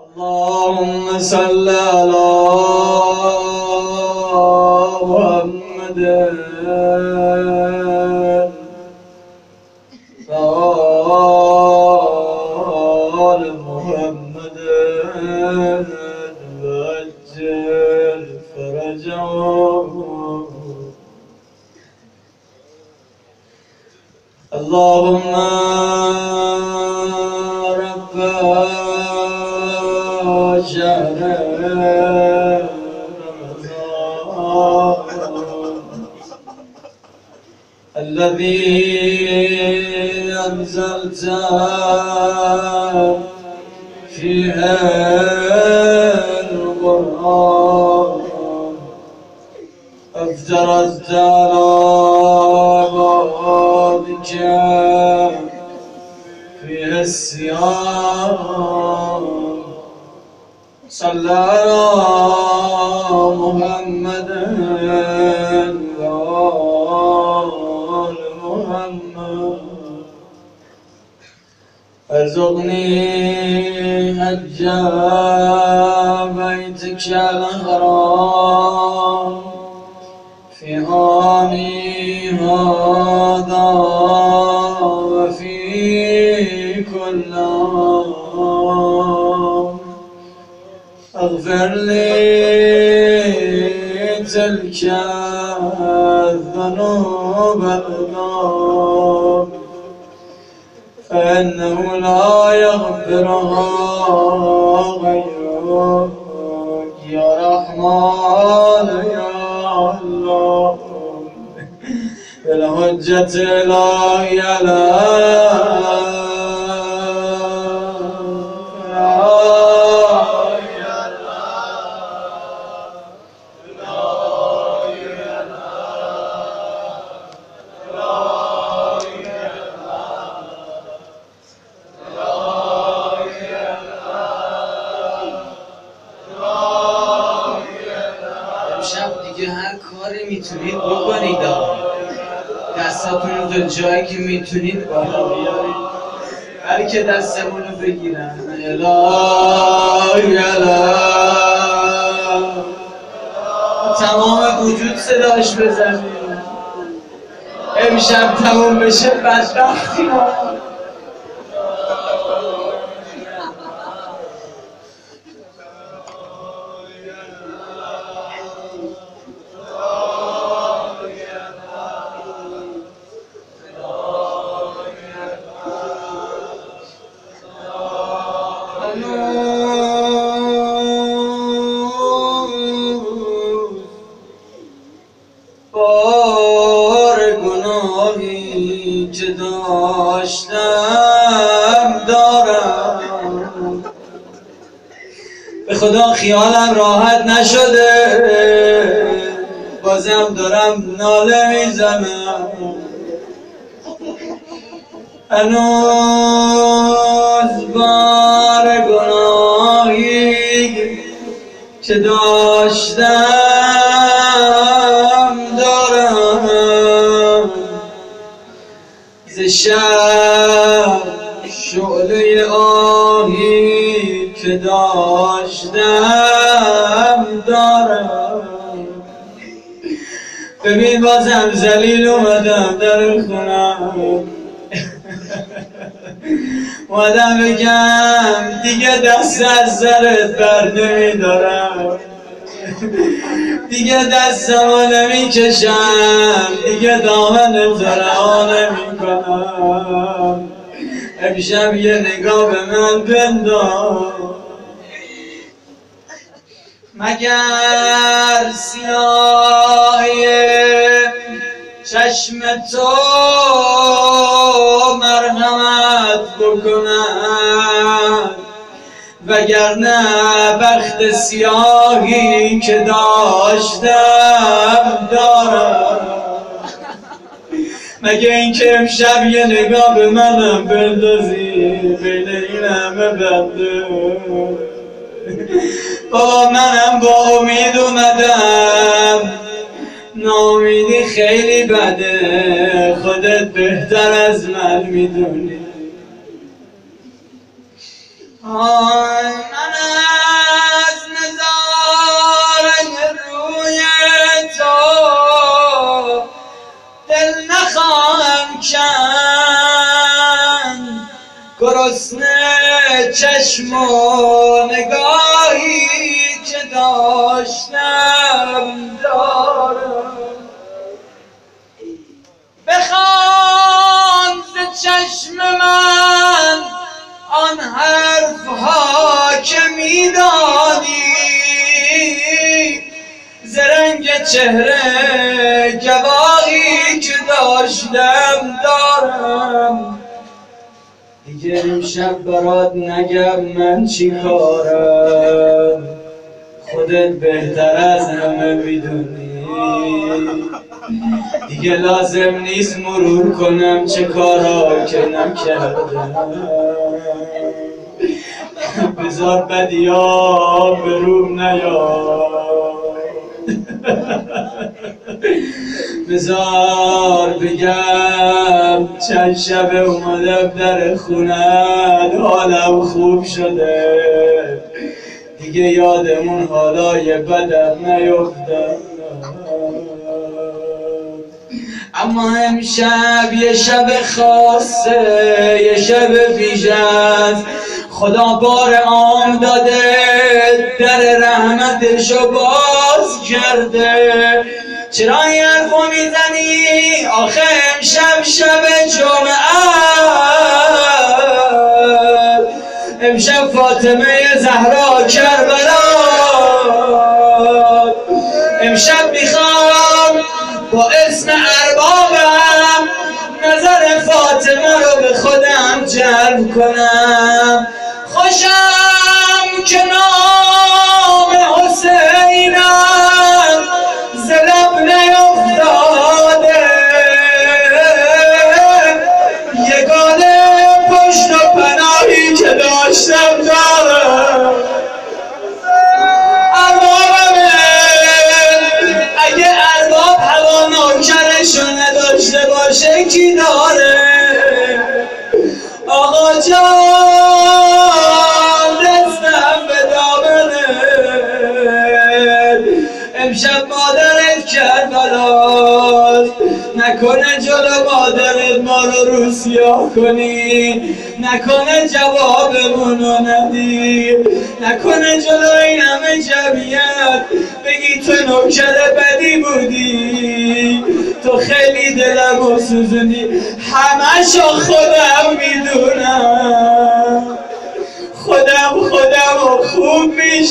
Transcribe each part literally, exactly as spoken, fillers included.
اللهم صل على محمد وآل محمد وعجل فرجهم. اللهم رب شهر رمضان الذي أنزلت فيه القرآن افترضت على بابك فيه الصيام. صلى على محمد وآل محمد. ارزقني حج بيتك الحرام في عامي هذا وفي كل عام. اغفر لي تلك الذنوب الأذناب فإنه لا يغفرها غيرك يا رحمن يا الله بالحجة لا يلام. امشب دیگه هر کاری میتونید بکنید، دستاتون رو تا جایی که میتونید بالا بیارید، هر که دستمون رو بگیرن. الهی الهی تمام وجود صداش بزنید. امشب تموم بشه بدبختی ما. بار گناهی که داشتم دارم، به خدا خیالم راحت نشده، بازم دارم ناله میزنم. هنوز بار گناهی که داشتم دارم، ز شب شعله آهی که داشتم دارم. ببین بازم ذلیل اومدم در خونم، اومدم بگم دیگه دست از سرت بر نمیدارم، دیگه دستمو نمیکشم، دیگه دامنت رها نمیکنم. امشب یه نگاه به من بنداز، مگر سیاهی چشم تو مرحمت بکند، وگرنه بخت سیاهی که داشتم دارم. مگه اینکه امشب یه نگاه به منم بندازی بین این همه بنده. بابا منم با امید اومدم، ناامیدی خیلی بده، خودت بهتر از من میدونی. آی منم حسن چشم و نگاهی که داشتم دارم. بخوان ز چشم من آن حرفها که میدانی، ز رنگ چهره گواهی که داشتم دارم. دیگه امشب برات نگم من چی کارم، خودت بهتر از همه میدونی. دیگه لازم نیست مرور کنم چه کارا که نکردم. بذار بدیا به روم نیاد، بذار بگم چند شب اومدم در خونت حالم خوب شده، دیگه یادمون حالای بدم نیفتم. اما امشب یه شب خاصه، یه شب ویژه است. خدا بار عام داده، در رحمتشو باز کرده. چرا این حرفو میزنی؟ آخه امشب شب جمعه، امشب فاطمه زهرا کربلا. امشب میخوام با اسم اربابم نظر فاطمه رو به خودم جلب کنم. خوشم که نام حسینم ز لب نیفتاده، یگانه پشت و پناهی که داشتم دارم. اربابمه، اگه ارباب هوا نوکرشو نداشته باشه کی داره؟ آقا جان دستم به دامنت، امشب مادرت کربلاست. نکنه جلو مادرت ما رو روسیا کنی، نکنه جوابمونو ندی، نکنه جلو این همه جمعیت بگی تو نوکر بدی بودی. تو خیلی دلمو سوزونی، همشو خودم میدونم، خودم خودم رو خوب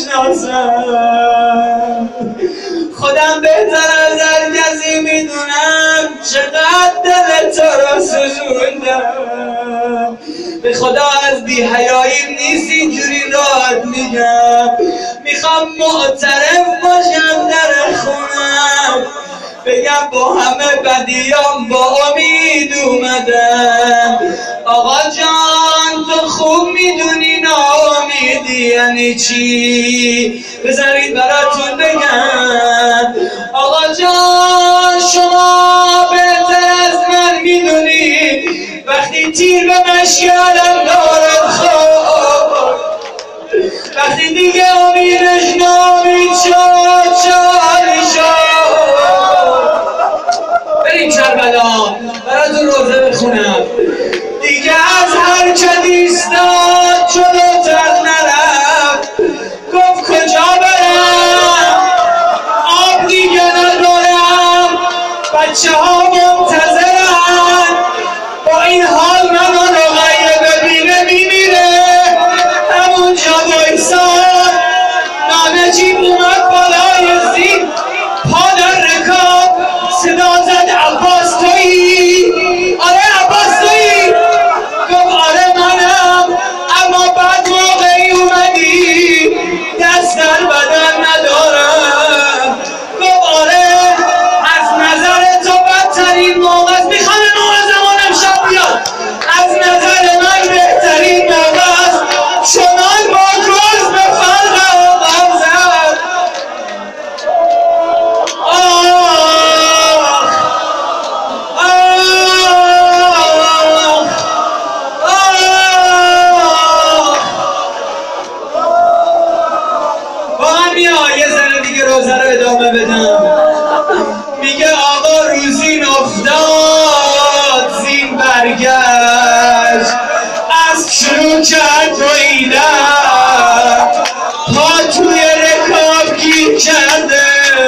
میشناسم. خودم بهتر از هر کسی میدونم چقدر دل تو رو سوزوندم. به خدا از بی حیاییم نیست اینجوری راحت میگم. میخوام معترف باشم در خونم، بگم با همه بدیام با امید اومدم. آقا جان تو خوب میدونی ناامیدی یعنی چی، بذارید براتون بگم. آقا جان شما بهتر از من میدونی وقتی تیر به مشکلم دارد خواب، وقتی دیگه امیدش نامید شد چالی شد. بریم کربلا براتون روزه بخونم. دیگه از هر کدیستان جلوتر نرفت، گفت کجا برم آب دیگه ندارم، بچه ها منتظرن. با این حال من رو رقیه ببینه میمیره، همونجا بایستان. نانه جیب اومد بالای زین، پا در رکاب صدا زد عباس تویی؟ آره عباس تویی؟ گفت آره منم، اما بعد موقعی اومدی دست در بدن ندارم. گفت آره از نظر تو بدترین موقع است. میخوام موقع زمان امشب بیاد، از نظر من بهترین موقع است، چنان با گز به فرق آغم زد. آه روزه رو ادامه بدم. میگه آقا روزین افتاد زین برگشت، از شروع کرد توییدم پا توی رکاب گیر کرده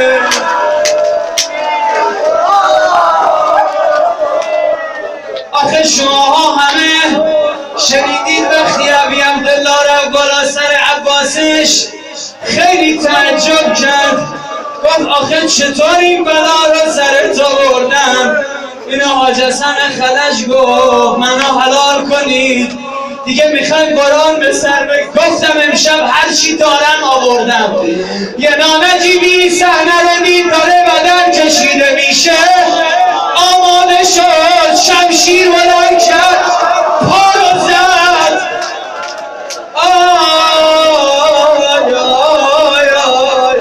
آخه شماها همه شنیدید وقتی ابی عبدالله را بالا سر عباسش خیلی تعجب کرد گفت آخه چطور این بلا را سرت آوردم اینو حاج حسن خلج گفت منو حلال کنید دیگه میخوایم قرآن به سر بگیرم گفتم امشب هرچی دارم آوردم یه نامجیبی صحنه رو دید داره بدن کشیده میشه آماده شد شمشیر بلند کرد پا رو زد آی آی آی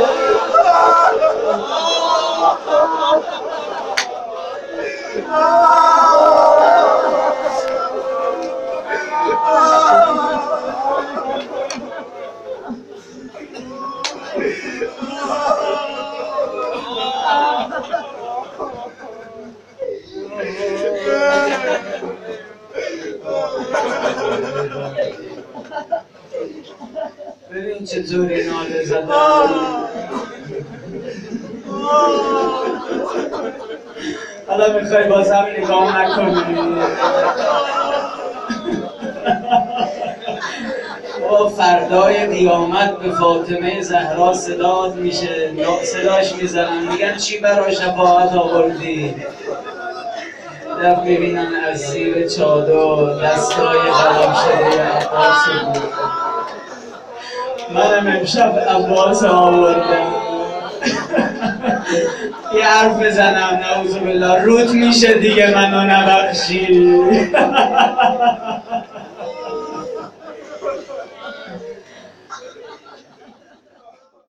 ببین چطوری ناله زدن حالا میخوای باز هم نگاه نکنی با فردای قیامت به فاطمه زهرا صداد میشه صداش میزنن میگن چی برای شفاعت آوردی رفت میبینن از زیر چادر دستای قلم شده عباس بود منم امشب عباس آوردم یه حرف بزنم نعوذ بالله روت میشه دیگه منو نبخشی